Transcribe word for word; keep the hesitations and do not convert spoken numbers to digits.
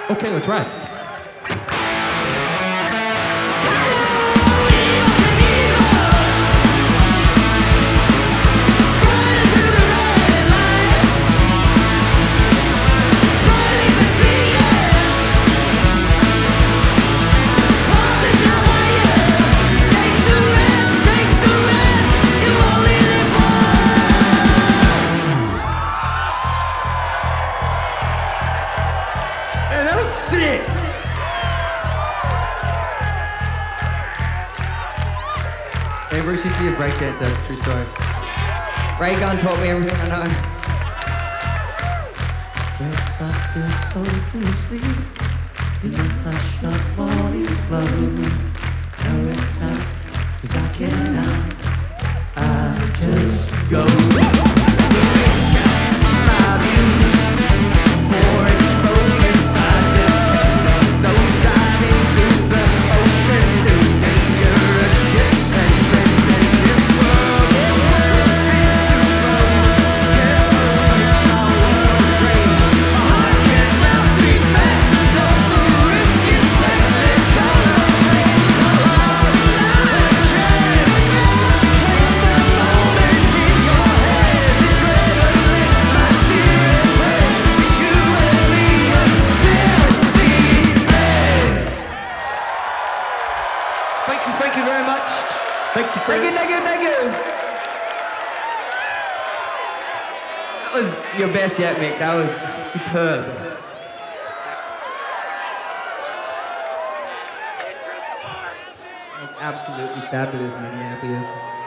Okay, let's ride. Man, that was sick. Hey, Bruce used to be a breakdancer, that's a true story. Ray Gunn taught me everything I know. Rest of your souls to sleep in the hush of morning's glow. Now rest up, 'cause I cannot. I just go. My views for its focus, I dip. Nose dive into the ocean, do dangerous shit and transcend this world. This world spins too slow. Careful, you coward brain. My heart cannot beat fast enough. The risk is technical. A lot of chance. Place the moment in your head. Adrenaline, my dearest friend. It's you and me until the end. Thank you, thank you very much. Thank you, thank you, thank you, thank you. That was your best yet, Mick. That was superb. That was absolutely fabulous, Minneapolis.